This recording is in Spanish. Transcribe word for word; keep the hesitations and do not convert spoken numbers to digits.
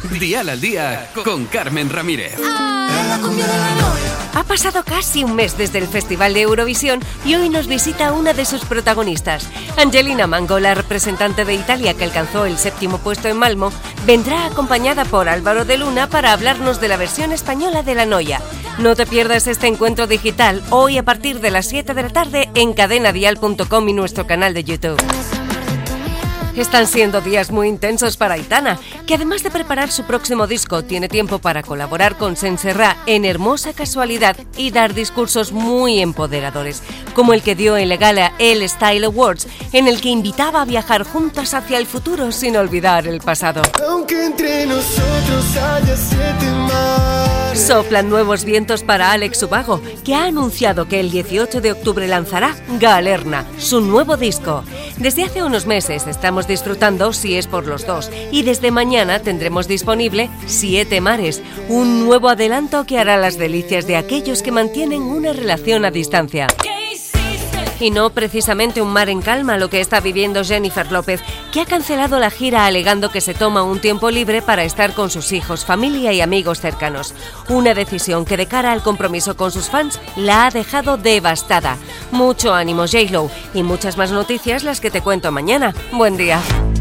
Dial al Día con Carmen Ramírez. Ha pasado casi un mes desde el Festival de Eurovisión y hoy nos visita una de sus protagonistas. Angelina Mango, la representante de Italia que alcanzó el séptimo puesto en Malmö, vendrá acompañada por Álvaro de Luna para hablarnos de la versión española de La Noia. No te pierdas este encuentro digital hoy a partir de las siete de la tarde en cadena dial punto com y nuestro canal de YouTube. Están siendo días muy intensos para Aitana, que además de preparar su próximo disco, tiene tiempo para colaborar con Senserrá en Hermosa Casualidad y dar discursos muy empoderadores, como el que dio en la gala El Style Awards, en el que invitaba a viajar juntas hacia el futuro sin olvidar el pasado. Aunque entre nosotros haya siete mares. Soplan nuevos vientos para Alex Ubago, que ha anunciado que el dieciocho de octubre lanzará Galerna, su nuevo disco. Desde hace unos meses estamos disfrutando Si es por los dos y desde mañana tendremos disponible Siete Mares, un nuevo adelanto que hará las delicias de aquellos que mantienen una relación a distancia. Y no precisamente un mar en calma lo que está viviendo Jennifer López, que ha cancelado la gira alegando que se toma un tiempo libre para estar con sus hijos, familia y amigos cercanos. Una decisión que de cara al compromiso con sus fans la ha dejado devastada. Mucho ánimo, J-Lo, y muchas más noticias las que te cuento mañana. Buen día.